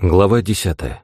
Глава 10.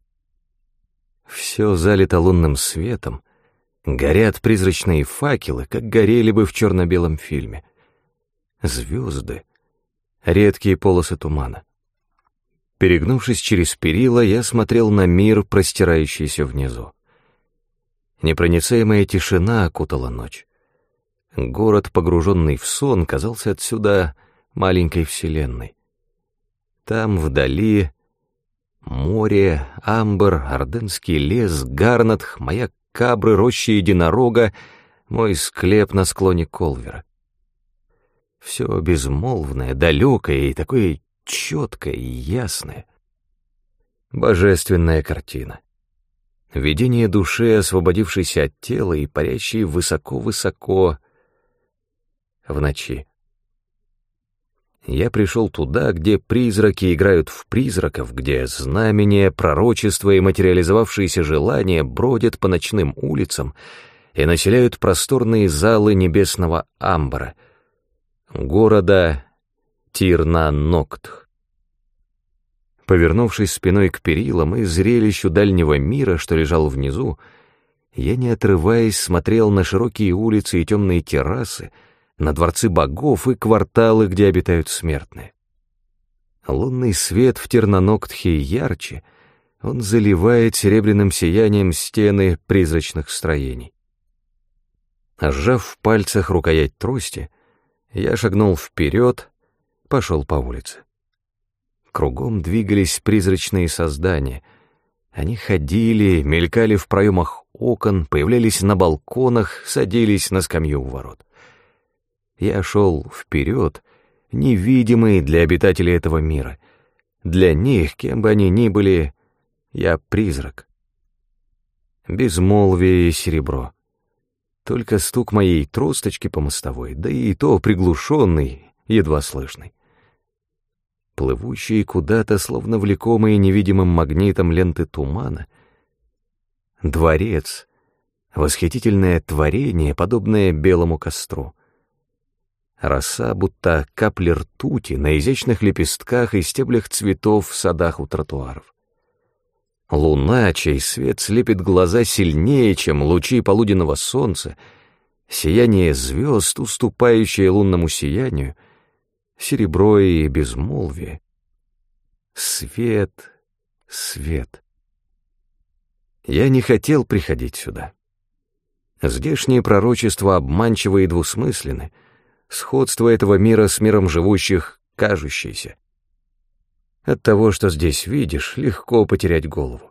Все залито лунным светом, горят призрачные факелы, как горели бы в черно-белом фильме. Звезды, редкие полосы тумана. Перегнувшись через перила, я смотрел на мир, простирающийся внизу. Непроницаемая тишина окутала ночь. Город, погруженный в сон, казался отсюда маленькой вселенной. Там, вдали, море, амбр, орденский лес, гарнат, моя кабры, роща единорога, мой склеп на склоне Колвера. Все безмолвное, далекое и такое четкое и ясное. Божественная картина. Видение души, освободившейся от тела и парящей высоко-высоко в ночи. Я пришел туда, где призраки играют в призраков, где знамения, пророчества и материализовавшиеся желания бродят по ночным улицам и населяют просторные залы небесного амбара, города Тир-на-Ноктх. Повернувшись спиной к перилам и зрелищу дальнего мира, что лежал внизу, я, не отрываясь, смотрел на широкие улицы и темные террасы, на дворцы богов и кварталы, где обитают смертные. Лунный свет в Тир-на-Ноктхе ярче, он заливает серебряным сиянием стены призрачных строений. Сжав в пальцах рукоять трости, я шагнул вперед, пошел по улице. Кругом двигались призрачные создания. Они ходили, мелькали в проемах окон, появлялись на балконах, садились на скамью у ворот. Я шел вперед, невидимый для обитателей этого мира. Для них, кем бы они ни были, я призрак. Безмолвие и серебро. Только стук моей тросточки по мостовой, да и то приглушенный, едва слышный. Плывущие куда-то, словно влекомые невидимым магнитом ленты тумана. Дворец, восхитительное творение, подобное белому костру. Роса, будто капли ртути на изящных лепестках и стеблях цветов в садах у тротуаров. Луна, чей свет слепит глаза сильнее, чем лучи полуденного солнца, сияние звезд, уступающее лунному сиянию, серебро и безмолвие. Свет, свет. Я не хотел приходить сюда. Здешние пророчества обманчивы и двусмысленны, сходство этого мира с миром живущих кажущееся. От того, что здесь видишь, легко потерять голову.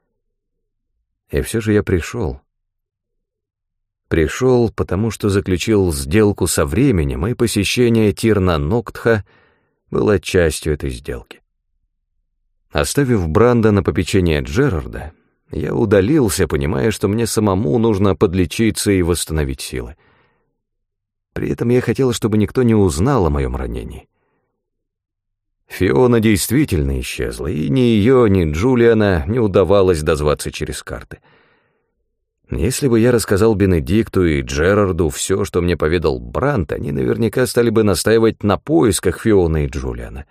И все же я пришел. Пришел, потому что заключил сделку со временем, и посещение Тир-на-Ноктха было частью этой сделки. Оставив Бранда на попечение Джерарда, я удалился, понимая, что мне самому нужно подлечиться и восстановить силы. При этом я хотел, чтобы никто не узнал о моем ранении. Фиона действительно исчезла, и ни ее, ни Джулиана не удавалось дозваться через карты. Если бы я рассказал Бенедикту и Джерарду все, что мне поведал Бранд, они наверняка стали бы настаивать на поисках Фионы и Джулиана.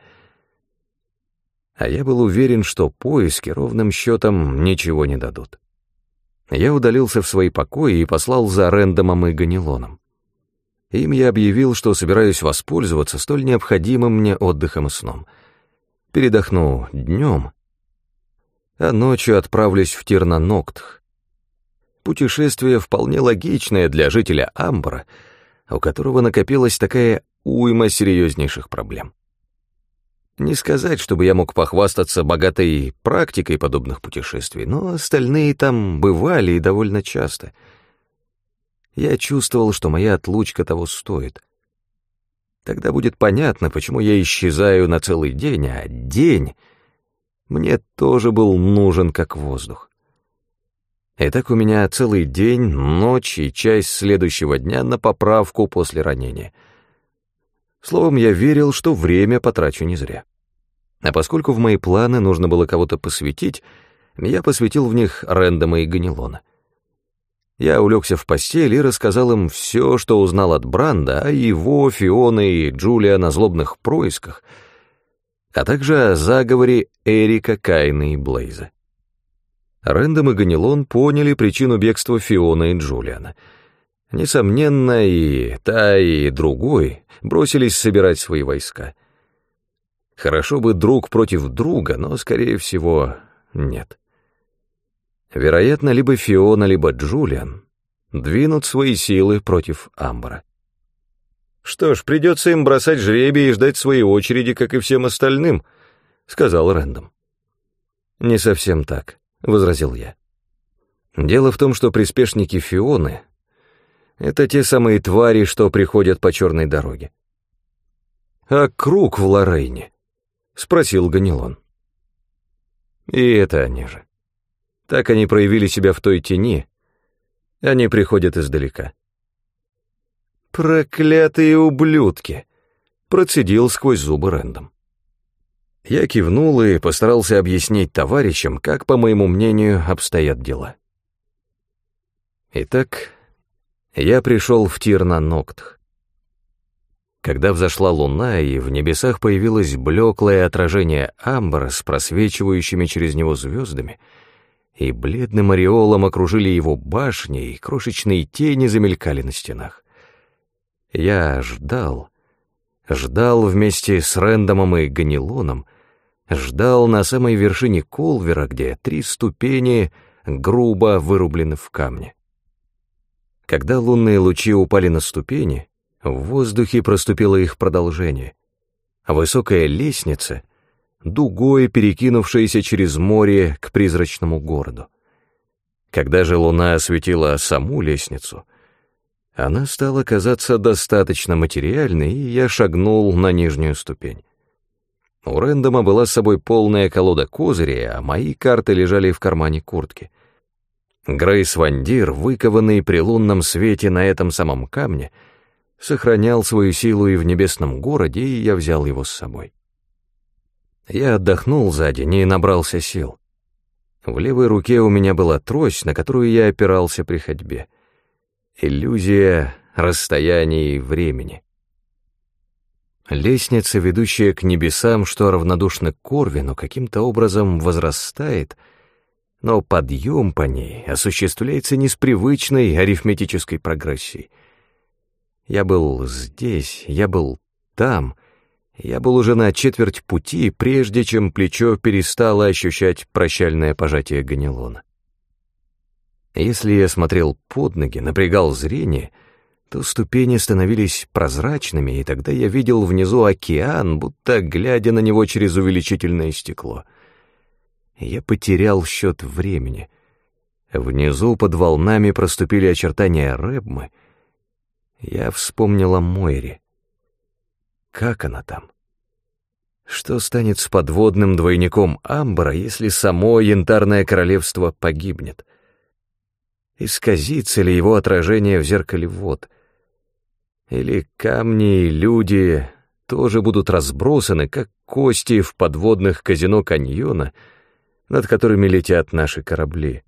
А я был уверен, что поиски ровным счетом ничего не дадут. Я удалился в свои покои и послал за Рэндомом и Ганилоном. Им я объявил, что собираюсь воспользоваться столь необходимым мне отдыхом и сном. Передохну днем, а ночью отправлюсь в Тир-на-Ноктх. Путешествие вполне логичное для жителя Амбара, у которого накопилась такая уйма серьезнейших проблем. Не сказать, чтобы я мог похвастаться богатой практикой подобных путешествий, но остальные там бывали и довольно часто. Я чувствовал, что моя отлучка того стоит. Тогда будет понятно, почему я исчезаю на целый день, а день мне тоже был нужен как воздух. Итак, у меня целый день, ночь и часть следующего дня на поправку после ранения. Словом, я верил, что время потрачу не зря. А поскольку в мои планы нужно было кого-то посвятить, я посвятил в них Рэндома и Ганилона. Я улегся в постель и рассказал им все, что узнал от Бранда, о его, Фионы и Джулиана злобных происках, а также о заговоре Эрика, Кайна и Блейза. Рэндом и Ганилон поняли причину бегства Фионы и Джулиана. Несомненно, и та, и другой бросились собирать свои войска. Хорошо бы друг против друга, но, скорее всего, нет. Вероятно, либо Фиона, либо Джулиан двинут свои силы против Амбра. «Что ж, придется им бросать жребий и ждать своей очереди, как и всем остальным», — сказал Рэндом. «Не совсем так», — возразил я. «Дело в том, что приспешники Фионы — это те самые твари, что приходят по черной дороге». «А круг в Лоррейне?» — спросил Ганилон. «И это они же. Так они проявили себя в той тени. Они приходят издалека». «Проклятые ублюдки!» — процедил сквозь зубы Рэндом. Я кивнул и постарался объяснить товарищам, как, по моему мнению, обстоят дела. Итак, я пришел в Тир-на-Ноктх. Когда взошла луна, и в небесах появилось блеклое отражение Амбра с просвечивающими через него звездами, и бледным ореолом окружили его башни, и крошечные тени замелькали на стенах. Я ждал вместе с Рэндомом и Ганилоном, ждал на самой вершине Колвера, где 3 ступени грубо вырублены в камне. Когда лунные лучи упали на ступени, в воздухе проступило их продолжение. Высокая лестница, дугой перекинувшаяся через море к призрачному городу. Когда же луна осветила саму лестницу, она стала казаться достаточно материальной, и я шагнул на нижнюю ступень. У Рэндома была с собой полная колода козырей, а мои карты лежали в кармане куртки. Грейс Вандир, выкованный при лунном свете на этом самом камне, сохранял свою силу и в небесном городе, и я взял его с собой. Я отдохнул за день и набрался сил. В левой руке у меня была трость, на которую я опирался при ходьбе. Иллюзия расстояния и времени. Лестница, ведущая к небесам, что равнодушна к Корвину, каким-то образом возрастает, но подъем по ней осуществляется не с привычной арифметической прогрессией. Я был здесь, я был там, я был уже на четверть пути, прежде чем плечо перестало ощущать прощальное пожатие Ганилона. Если я смотрел под ноги, напрягал зрение, то ступени становились прозрачными, и тогда я видел внизу океан, будто глядя на него через увеличительное стекло. Я потерял счет времени. Внизу под волнами проступили очертания Рэбмы. Я вспомнил о Мойре. Как она там? Что станет с подводным двойником Амбра, если само Янтарное Королевство погибнет? Исказится ли его отражение в зеркале вод? Или камни и люди тоже будут разбросаны, как кости в подводных казино каньона, над которыми летят наши корабли?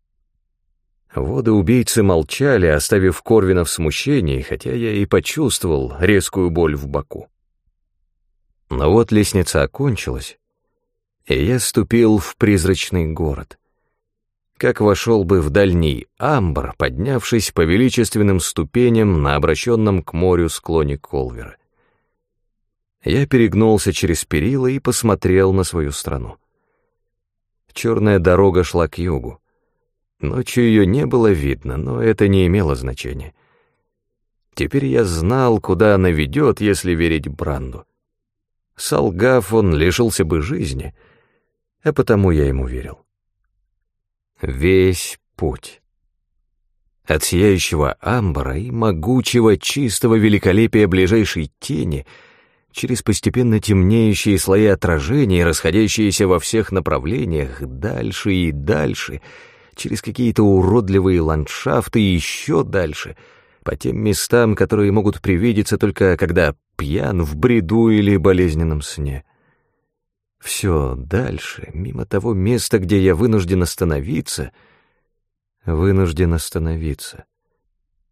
Воды-убийцы молчали, оставив Корвина в смущении, хотя я и почувствовал резкую боль в боку. Но вот лестница окончилась, и я ступил в призрачный город. Как вошел бы в дальний Амбр, поднявшись по величественным ступеням на обращенном к морю склоне Колвера. Я перегнулся через перила и посмотрел на свою страну. Черная дорога шла к югу. Ночью ее не было видно, но это не имело значения. Теперь я знал, куда она ведет, если верить Бранду. Солгав, он лишился бы жизни, а потому я ему верил. Весь путь. От сияющего амбара и могучего чистого великолепия ближайшей тени через постепенно темнеющие слои отражений, расходящиеся во всех направлениях, дальше и дальше, через какие-то уродливые ландшафты и еще дальше, по тем местам, которые могут привидеться только когда пьян в бреду или болезненном сне. Все дальше, мимо того места, где я вынужден остановиться.